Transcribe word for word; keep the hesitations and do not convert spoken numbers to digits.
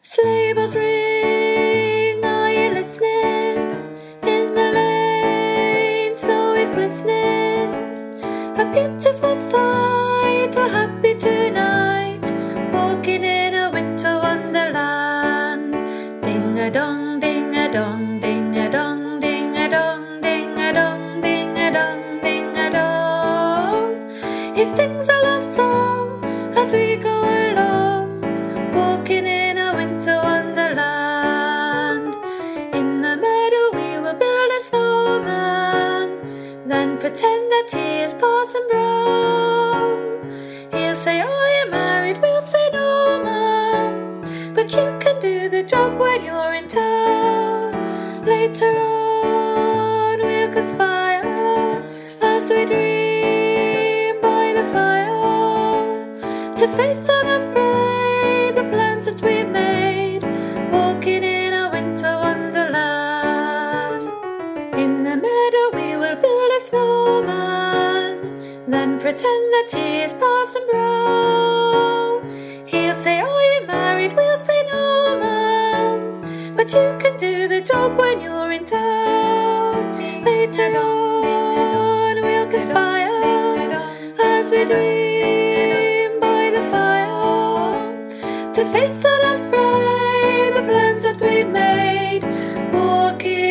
Sleigh bells ring, are you listening? In the lane, snow is glistening. A beautiful sight, we're happy tonight, walking in a winter wonderland. Ding-a-dong, ding-a-dong, ding-a-dong, ding-a-dong, ding-a-dong, ding-a-dong, ding-a-dong. He sings a love song as we go along, walking in a winter wonderland. In the meadow we will build a snowman, then pretend that he is Parson Brown. He'll say, are you married? We'll say, no, ma'am, but you can do the job when you're in town. Later on we'll conspire as we dream by the fire, to face unafraid the plans that we've made, walking in a winter wonderland. In the meadow we will build a snowman, then pretend that he is Parson Brown. He'll say, are you married? We'll say, no, ma'am, but you can do the job when you're in town. Later on we'll conspire as we dream by the fire, to face unafraid the plans that we've made, walking